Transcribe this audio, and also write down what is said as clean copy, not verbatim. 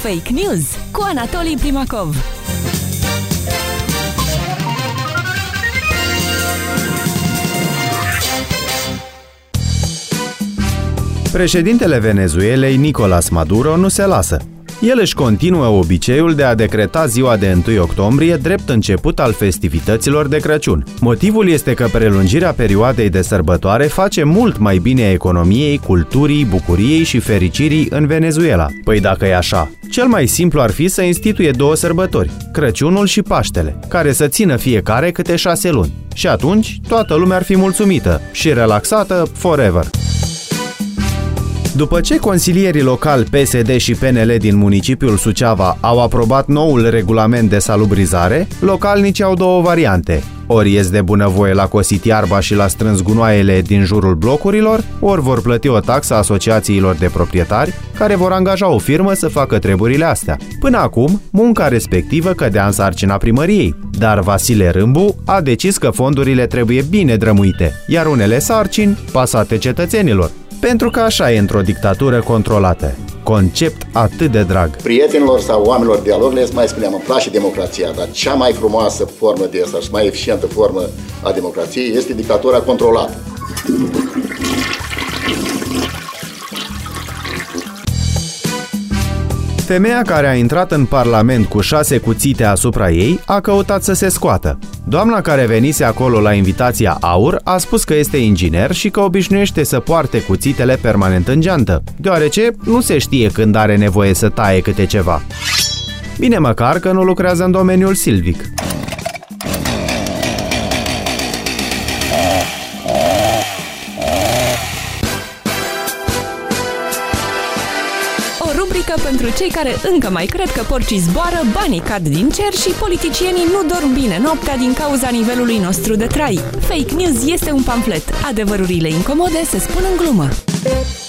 Fake News cu Anatolii Primacov. Președintele Venezuelei, Nicolás Maduro, nu se lasă. El își continuă obiceiul de a decreta ziua de 1 octombrie drept început al festivităților de Crăciun. Motivul este că prelungirea perioadei de sărbătoare face mult mai bine economiei, culturii, bucuriei și fericirii în Venezuela. Păi dacă e așa, cel mai simplu ar fi să instituie 2 sărbători, Crăciunul și Paștele, care să țină fiecare câte 6 luni. Și atunci toată lumea ar fi mulțumită și relaxată forever. După ce consilierii locali PSD și PNL din municipiul Suceava au aprobat noul regulament de salubrizare, localnicii au 2 variante. Ori ies de bunăvoie la cosit iarba și la strâns gunoaiele din jurul blocurilor, ori vor plăti o taxă asociațiilor de proprietari, care vor angaja o firmă să facă treburile astea. Până acum, munca respectivă cădea în sarcina primăriei, dar Vasile Râmbu a decis că fondurile trebuie bine drămuite, iar unele sarcini pasate cetățenilor. Pentru că așa e într-o dictatură controlată. Concept atât de drag. Prietenilor sau oamenilor de lor le mai spuneam, îmi place democrația, dar cea mai frumoasă formă de asta și mai eficientă formă a democrației este dictatura controlată. Femeia care a intrat în Parlament cu 6 cuțite asupra ei a căutat să se scoată. Doamna care venise acolo la invitația AUR a spus că este inginer și că obișnuiește să poarte cuțitele permanent în geantă, deoarece nu se știe când are nevoie să taie câte ceva. Bine măcar că nu lucrează în domeniul silvic. Rubrică pentru cei care încă mai cred că porcii zboară, banii cad din cer și politicienii nu dorm bine noaptea din cauza nivelului nostru de trai. Fake News este un pamflet. Adevărurile incomode se spun în glumă.